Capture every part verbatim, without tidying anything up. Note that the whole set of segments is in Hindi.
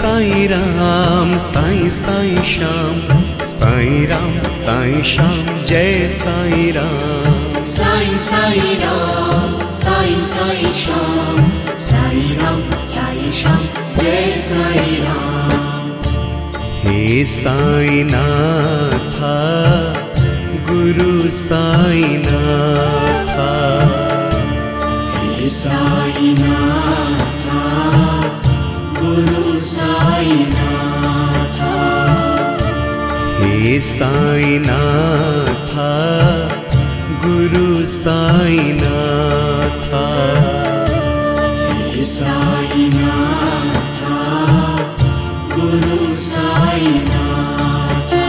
साई राम साई साई श्याम, साई राम साई श्याम जय साई राम। साई साई राम साई साई श्याम, साई राम साई श्याम जय साई राम। हे साई नाथा गुरु साई नाथा, हे साई नाथा गुरु साई नाथा, हे साई नाथा गुरु साई नाथा, हे साई नाथा गुरु साई नाथा।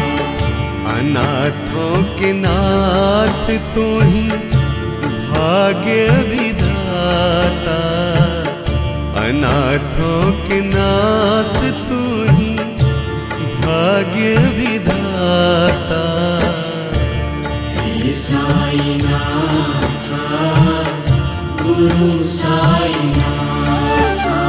अनाथों के नाथ तू ही भाग्य विधाता, अनाथों के नाथ तू ही भाग्य विधाता। हे साई नाथा गुरु साई नाथा,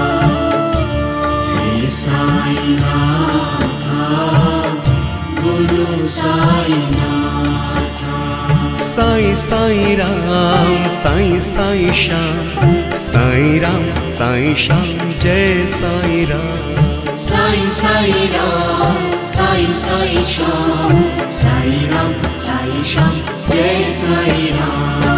हे साई नाथा गुरु साई नाथा। साई साई राम साई साई श्याम, साई राम साई श्याम जय साई राम। साई साई राम साई साई श्याम, साई राम साई श्याम जय साई राम।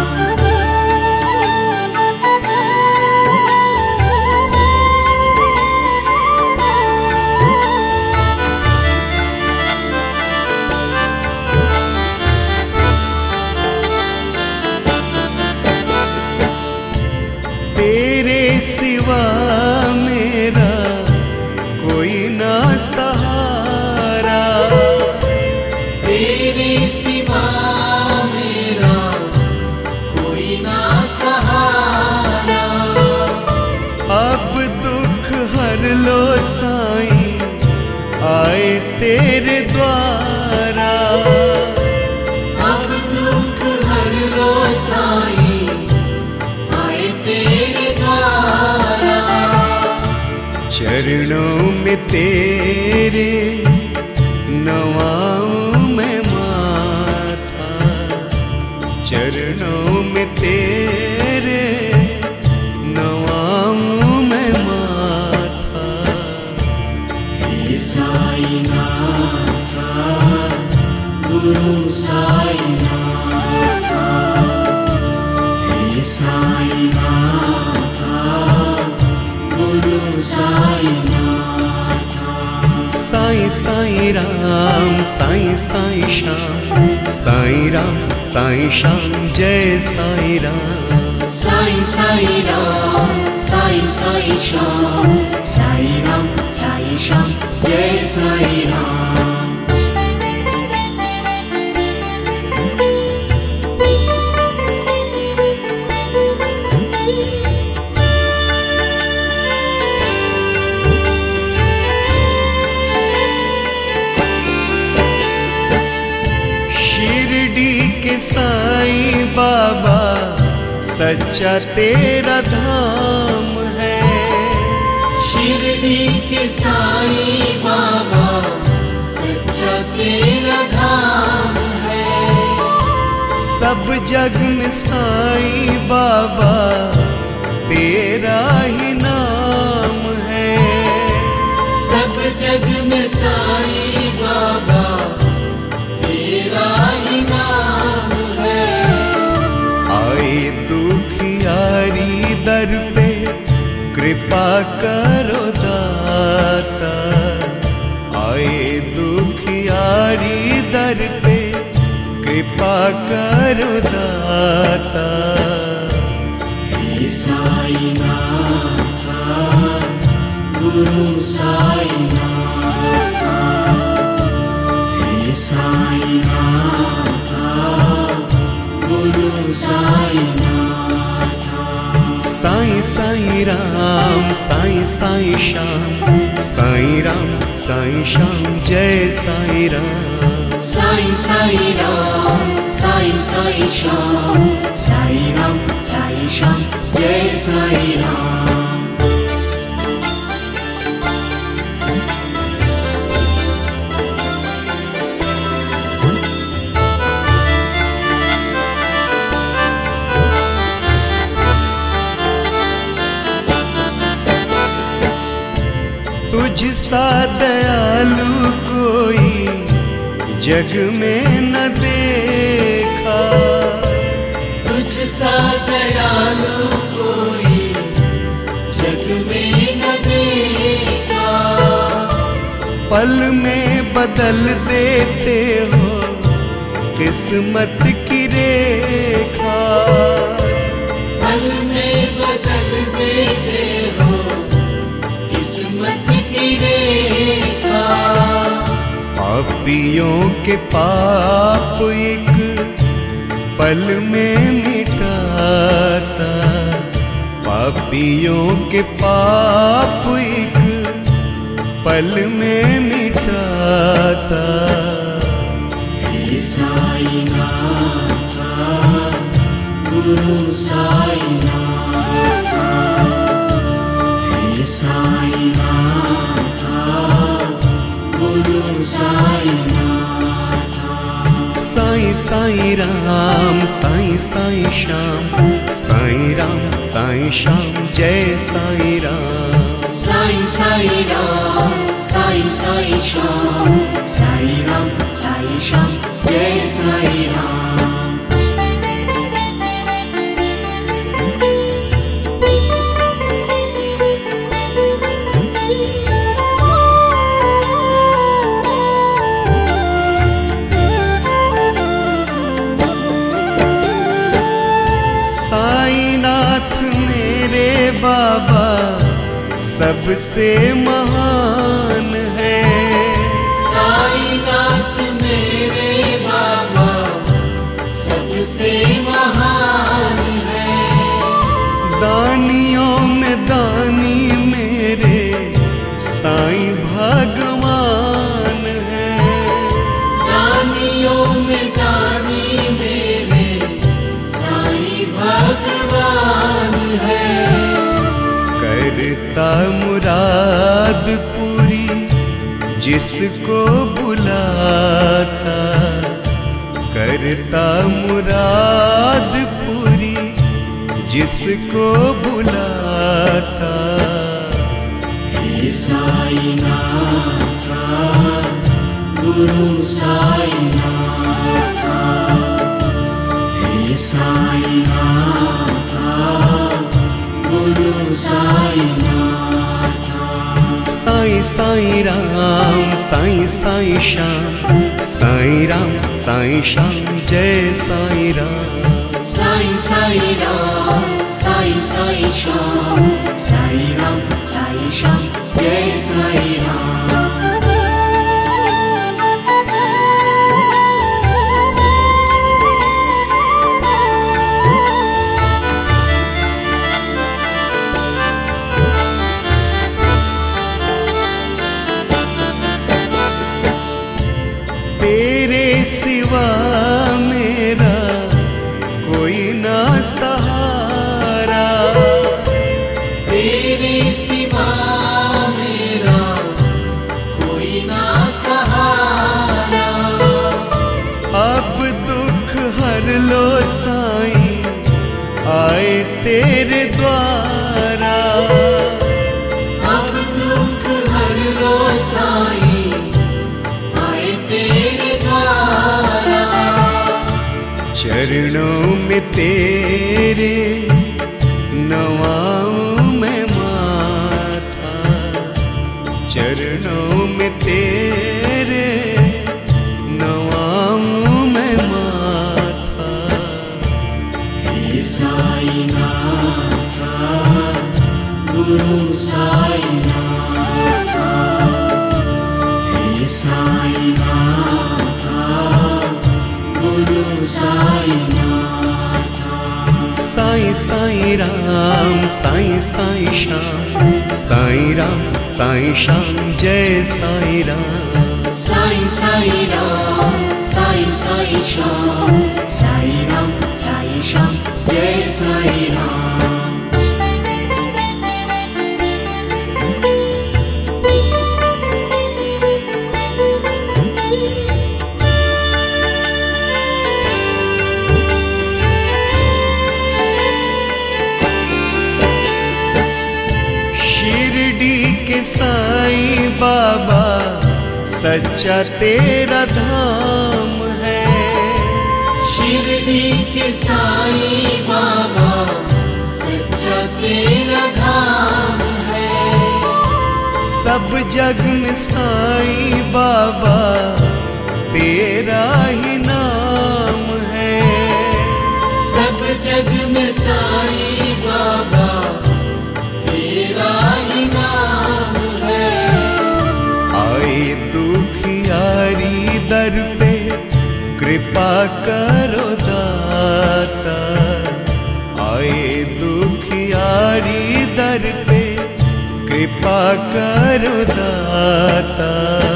तेरे सिवा मेरा कोई ना सहारा, तेरे सिवा मेरा कोई ना सहारा। अब दुख हर लो साईं आए तेरे द्वारा, अब दुख हर लो साईं आए तेरे द्वारा। चरणों में तेरे नवाऊं मैं माथा, चरणों में तेरे नवाऊं मैं माथा। हे साई नाथा गुरु साई नाथा, हे साई नाथा गुरु साई नाथा। साई साई राम साई साई श्याम, साई राम साई श्याम जय साई राम। साई साई राम साई साई श्याम, साई राम साई श्याम जय साई राम। साई बाबा सच्चा तेरा धाम है, शिरडी के साई बाबा सच्चा तेरा धाम है। सब जग में साई बाबा तेरा ही नाम है, सब जग में साई बाबा तेरा ही नाम है। आए दुखियारी दर पे कृपा करो दाता, आए दुखियारी दर पे कृपा करो दाता। हे साई नाथा गुरु साई नाथा, हे साई नाथा गुरु साई नाथा। साई साई राम साई साई श्याम, साई राम साई श्याम जय साई राम। साई साई राम साई साई श्याम, साई राम साई श्याम जय साई राम। सा दयालु कोई जग में न देखा, तुझ सा दयालु कोई जग में न देखा। पल में बदल देते हो किस्मत की रेखा, पल में बदल देते हो किस्मत की रेखा। पापियों के पाप एक पल में मिटाता, पापियों के पाप एक पल में मिटाता। हे साईं नाथा, गुरु साईं नाथा, हे साईं नाथा, गुरु साईं नाथा। साईं साईं राम, साईं साईं श्याम, साईं राम साईं श्याम, जय साईं राम। साईं साईं राम, साईं साईं श्याम, साईं राम साईं श्याम, जय साईं राम। साईनाथ मेरे बाबा सबसे महान है, साईनाथ मेरे बाबा सबसे महान है। दानियों में दानी मेरे साईं भगवान है, दानियों में दानी मेरे साईं भगवान है। करता मुराद पूरी जिसको बुलाता, करता मुराद पूरी जिसको बुलाता। हे साईं नाथा, गुरु साईं नाथा, हे साईं नाथा, गुरु साईं नाथा। साईं साईं राम, साईं साईं श्याम, साईं राम साईं श्याम, जय साईं राम। साईं साईं राम, साईं साईं श्याम, साईं राम साईं श्याम, जय साईं राम। तेरे सिवा मेरा कोई ना सहारा, तेरे सिवा मेरा कोई ना सहारा। अब दुख हर लो साईं आए तेरे द्वारा, अब दुख हर लो साईं आए तेरे द्वारा। चरणों में तेरे नवाऊं मैं माथा, चरणों में तेरे नवाऊं मैं माथा। हे साईं नाथा, गुरु साईं नाथा, हे साईं नाथा, गुरु साईं नाथा। साईं साईं राम, साईं साईं श्याम, साईं राम साईं श्याम, जय साईं राम। साईं साईं राम, साईं साईं श्याम, साईं राम साईं श्याम, जय साईं राम। शिरडी के साईं बाबा सच्चा तेरा धाम है। शिरडी के साईं बाबा सच्चा तेरा धाम है। सब जग में साईं बाबा तेरा ही नाम है। सब जग में साईं बाबा तेरा ही नाम है। आए दुखियारी दर पे कृपा करो दाता। आए दुखियारी दर पे कृपा करो दाता।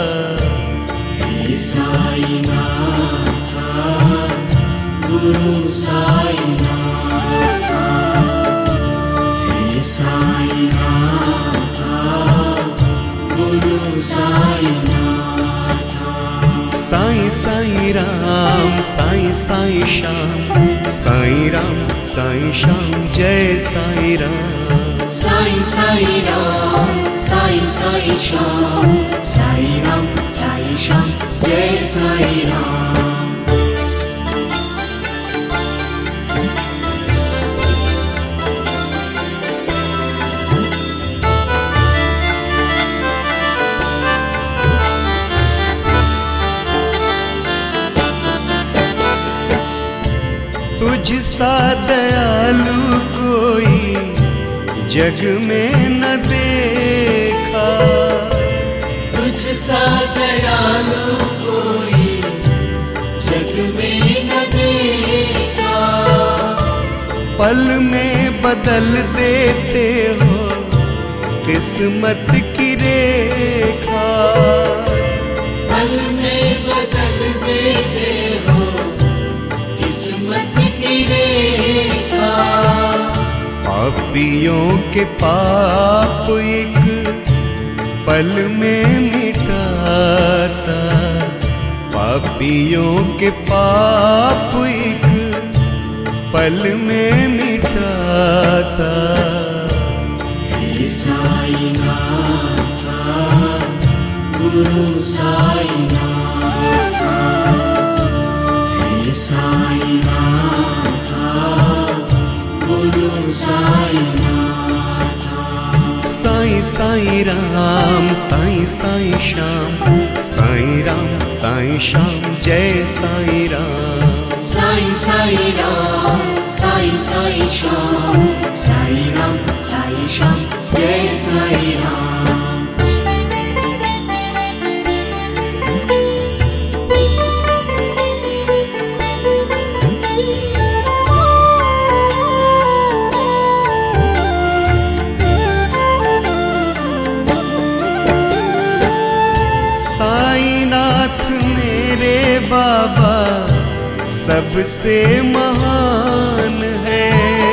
हे साईं नाथा गुरु साईं नाथा। हे साईं नाथा गुरु साईं नाथा। साईं साईं राम साईं साईं श्याम। साईं राम साईं श्याम जय साईं राम। साईं साईं राम साईं साईं श्याम। साईं राम साईं श्याम जय साईं राम। तुझ सा दयालु कोई जग में न देखा। तुझ सा दयालु कोई जग में न देखा। पल में बदल देते हो किस्मत की रेखा। पल में बदल देते हो किस्मत की रेखा। पापियों के पाप एक पल में मिटाता। पापियों के पाप एक पल में मिटाता। हे साईं नाथा गुरु साईं नाथा। हे साईं नाथा गुरु साईं नाथा। साईं साईं राम साईं साईं श्याम। साईं राम साईं श्याम जय साईं राम। साईं साईं राम साईं साईं श्याम। साईं राम साईं श्याम जय साईं राम। साईनाथ मेरे बाबा सबसे महान है।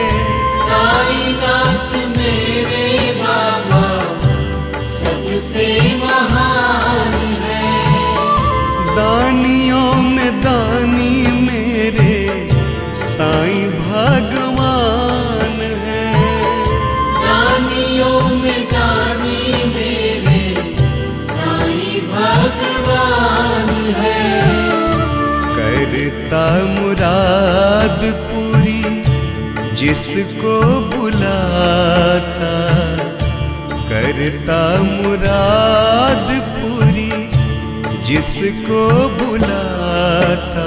साईनाथ मेरे बाबा सबसे महान है। दानियों में दानी मेरे साईं भगवान है। दानियों में दानी मेरे साईं भगवान है। करता मुराद पूरी जिसको बुलाता। करता मुराद पूरी जिसको बुलाता।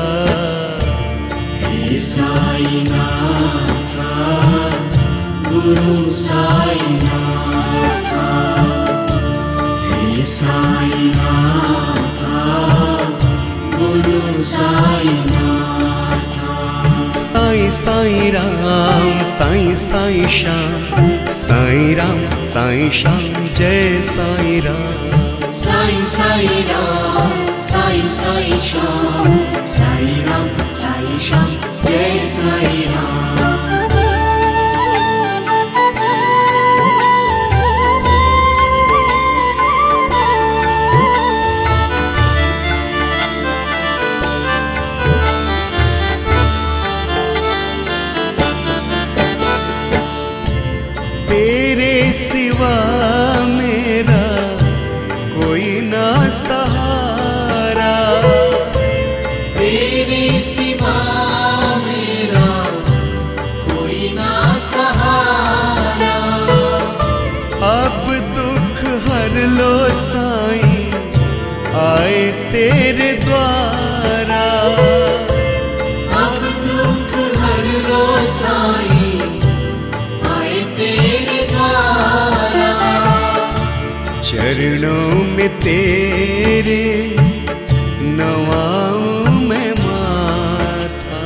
हे साईं नाथा गुरु साईं नाथा। हे साईं नाथा गुरु साईं नाथा। साईं साईं राम साईं साईं श्याम। साईं राम साईं श्याम जय साईं राम। साईं साईं राम साईं साईं श्याम। साईं राम साईं श्याम जय साईं राम। तेरे सिवा मेरा कोई ना सहारा। तेरे द्वारा। अब दुख हर लो साईं, आए तेरे द्वारा। चरणों में तेरे नवाऊं मैं माथा,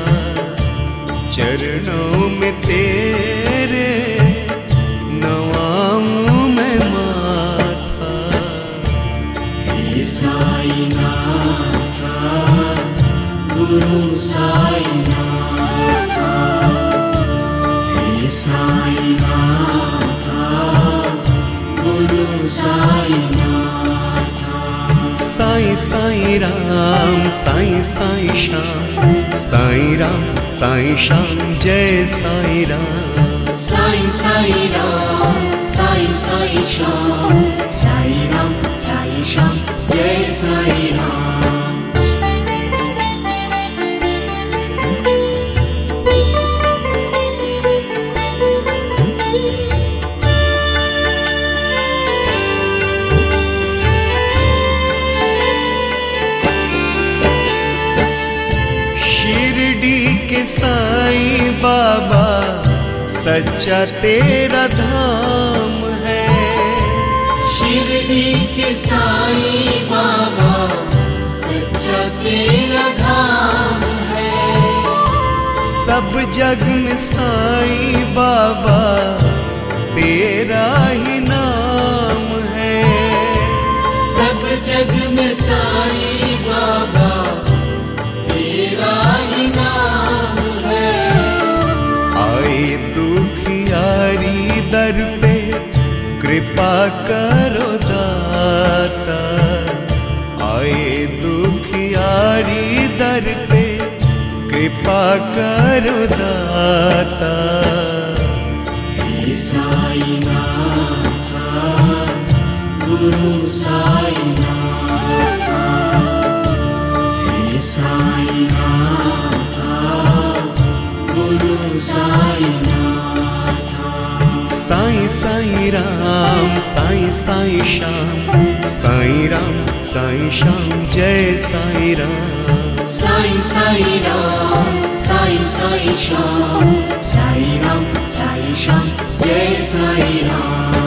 चरणों में तेरे नवाऊं मैं माथा। हे साईं नाथा, गुरु साईं नाथा, हे साईं नाथा, गुरु साईं नाथा। साईं साईं राम, साईं साईं श्याम, साईं राम साईं श्याम, जय साईं राम। साईं साईं राम, साईं साईं श्याम, साईं राम साईं श्याम, जय साईं राम। साईं बाबा सच्चा तेरा धाम है। शिरडी के साईं बाबा सच्चा तेरा धाम है। सब जग में साईं बाबा तेरा ही नाम है। सब जग में साईं बाबा तेरा ही नाम है। आए दुखियारी दर पे कृपा करो दाता। आए दुखियारी दर पे कृपा करो दाता। हे साईं नाथा, गुरु साईं नाथा, हे साईं नाथा, गुरु साईं नाथा। साईं साईं राम, साईं साईं श्याम, साईं राम साईं श्याम, जय साईं राम। साईं साईं राम, साईं साईं श्याम, साईं राम साईं श्याम, जय साईं राम।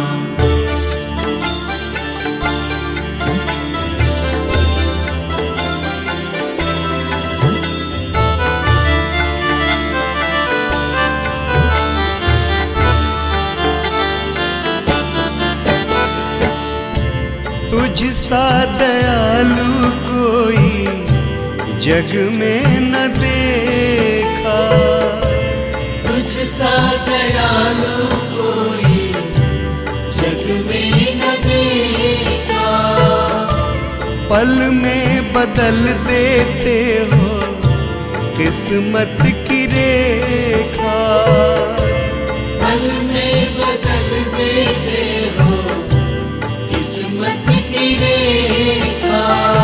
तुझ सा दयालु कोई जग में न देखा। तुझ सा दयालु कोई जग में न देखा। पल में बदल देते हो किस्मत की रेखा। पल में बदल देते हो किस्मत की रेखा।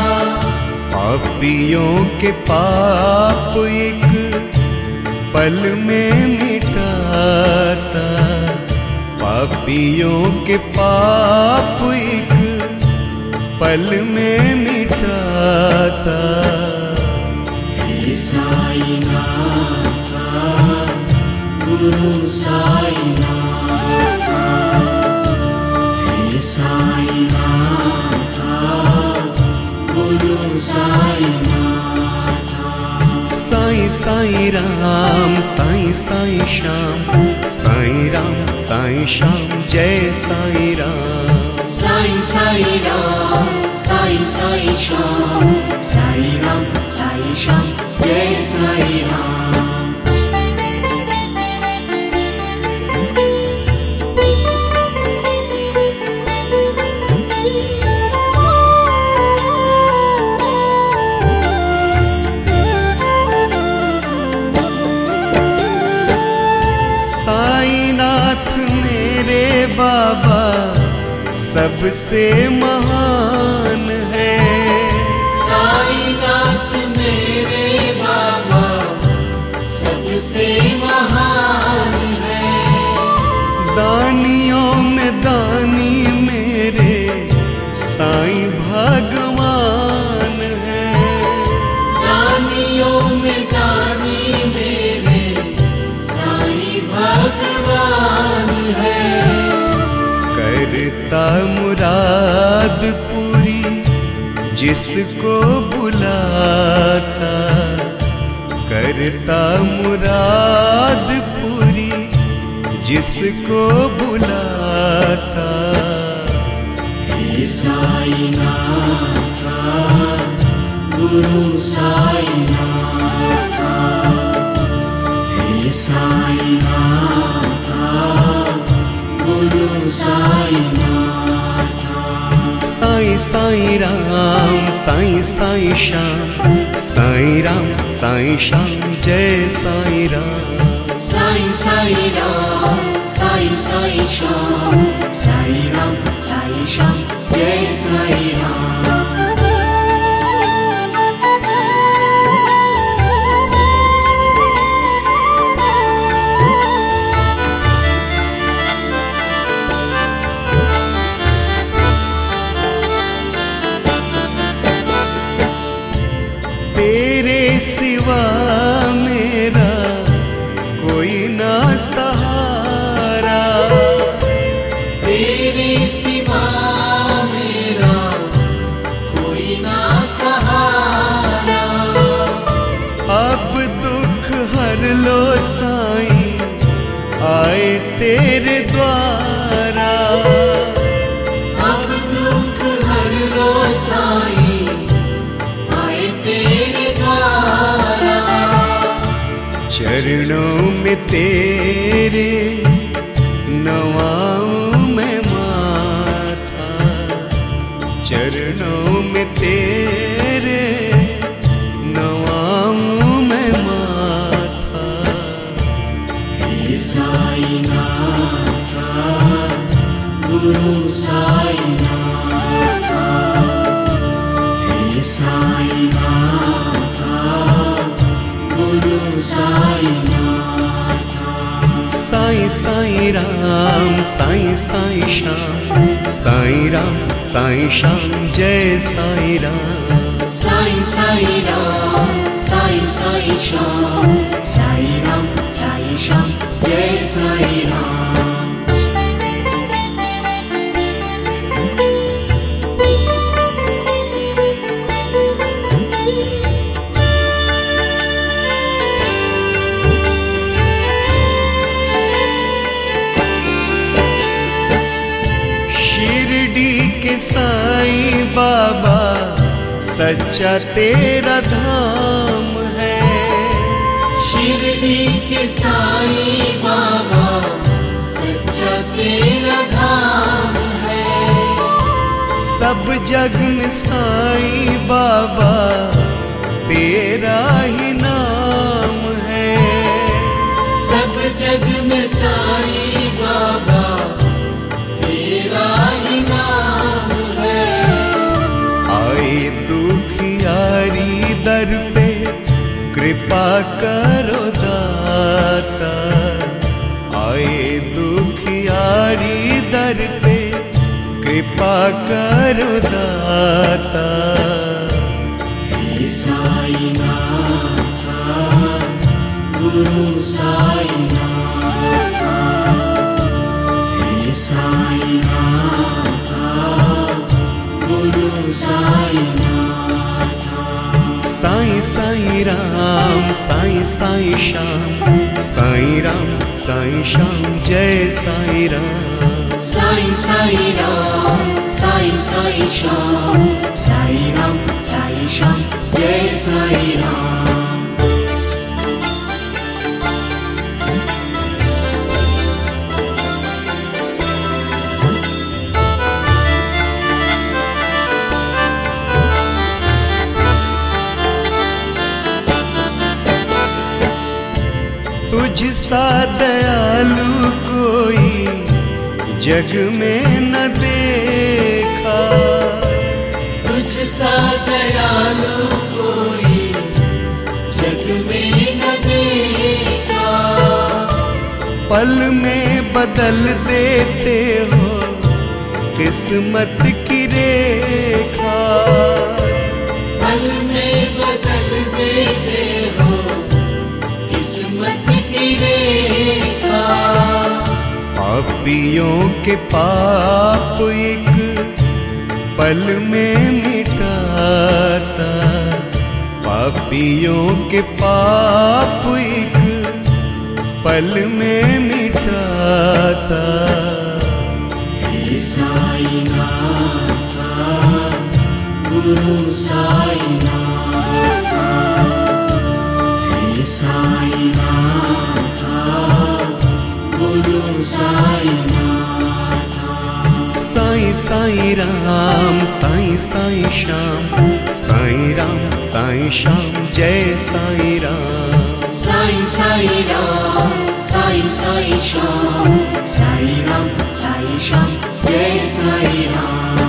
पापियों के पाप एक पल में मिटाता। पापियों के पाप एक पल में मिटाता। हे साईं नाथा, गुरु साईं नाथा, हे साईं नाथा, गुरु साईं नाथा। साईं साईं राम, साईं साईं श्याम, साईं राम साईं श्याम, जय साईं राम। साईं साईं राम, साईं साईं श्याम, साईं राम साईं श्याम, जय साईं राम। साईनाथ मेरे बाबा सबसे महान है। साईनाथ मेरे बाबा सबसे महान है। दानियों में दानी मेरे साईं भगवान जिसको बुलाता करता मुराद पूरी, जिसको बुलाता। हे साईं नाथा, गुरु साईं नाथा, हे साईं नाथा, गुरु साईं नाथा। साईं साईं राम, साईं साईं श्याम, साईं राम साईं श्याम, जय साईं राम। साईं साईं राम, साईं साईं श्याम, साईं राम साईं श्याम, जय साईं राम। तेरे सिवा मेरा कोई ना सहारा, तेरे सिवा मेरा कोई ना सहारा। अब दुख हर लो साईं, आए तेरे द्वारा। अब दुख हर लो साईं, आए तेरे द्वारा। चरणों में तेरे नवाऊं मैं माथा, चरणों में तेरे नवाऊं मैं माथा। हे साईं नाथा, गुरु साईं नाथा, हे साईं नाथा, गुरु साईं नाथा। साईं साईं राम, साईं साईं श्याम, साईं राम साईं श्याम, जय साईं राम। साईं साईं राम, साईं साईं श्याम, साईं राम साईं श्याम, जय साईं राम। साईं बाबा सच्चा तेरा धाम है, शिरडी के साईं बाबा सच्चा तेरा धाम है। सब जग में साईं बाबा तेरा ही नाम है, सब जग में साईं बाबा तेरा ही नाम है। आए दुखियारी दर पे कृपा करो दाता, आए दुखियारी दर पे कृपा करो दाता। हे साईं नाथा, गुरु साईं नाथा, हे साईं नाथा, गुरु साईं नाथा। साईं साईं राम, साईं साईं श्याम, साईं राम साईं श्याम, जय साईं राम। साईं साईं राम, साईं साईं श्याम, साईं राम साईं श्याम, जय साईं राम। तुझ सा दयालु कोई जग में न देखा, तुझ सा दयालु कोई जग में न देखा। पल में बदल देते हो किस्मत की रेखा, पल में बदल देते हो किस्मत की रेखा। पापियों के पाप एक पल में मिटाता, पापियों के पाप एक पल में मिटाता। हे साईं नाथा, गुरु साईं नाथा, हे साईं नाथा, गुरु साईं नाथा। साईं साईं राम, साईं साईं श्याम, साईं राम साईं श्याम, जय साईं राम। साईं साईं राम, साईं साईं श्याम, साईं राम साईं श्याम, जय साईं राम।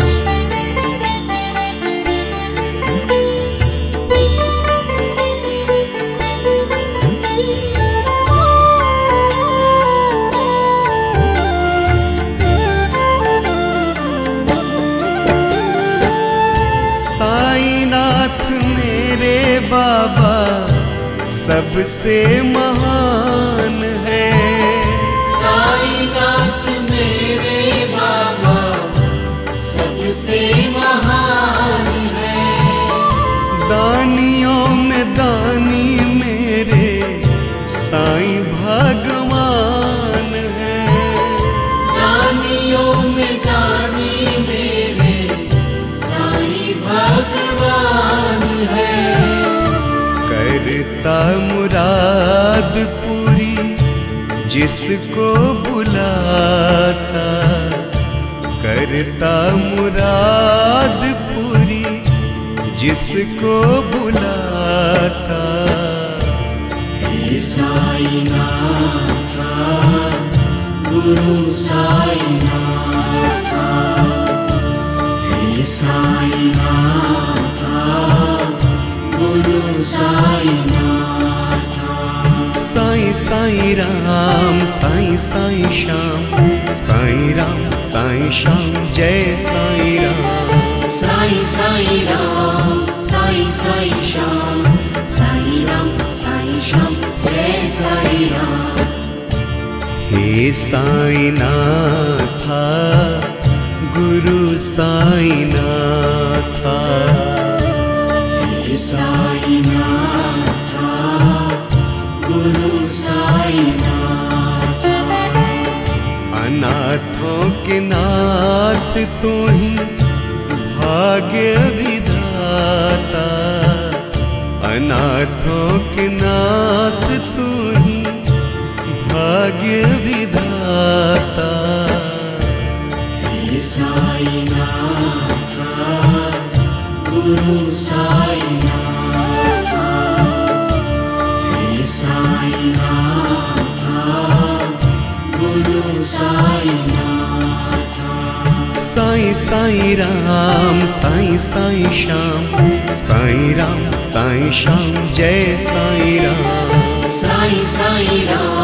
साईनाथ मेरे बाबा सबसे महान है। साईनाथ मेरे बाबा सबसे महान है। दानियों में दानी मेरे साईं भगवान है। दानियों में दानी मेरे साईं भगवान है। करता मुराद पूरी जिसको बुलाता, करता मुराद पूरी जिसको बुलाता। हे साईं नाथा, गुरु साईं नाथा, हे साईं नाथा, गुरु साईं नाथा। साईं साईं राम, साईं साईं श्याम, साईं राम साईं श्याम, जय साईं राम। साईं साईं राम, साईं साईं श्याम, साईं राम साईं श्याम, जय साईं राम। हे साईं नाथा, गुरु साईं नाथा, हे साईं नाथा, गुरु साईं नाथा। अनाथों के नाथ तू ही भाग्य विधाता, अनाथों के नाथ तू ही भाग्य विधाता। हे साईं नाथा, गुरु साईं नाथा, हे साईं नाथा, गुरु साईं नाथा। साईं साईं राम, साईं साईं श्याम, साईं राम साईं श्याम, जय साईं राम। साईं साईं राम,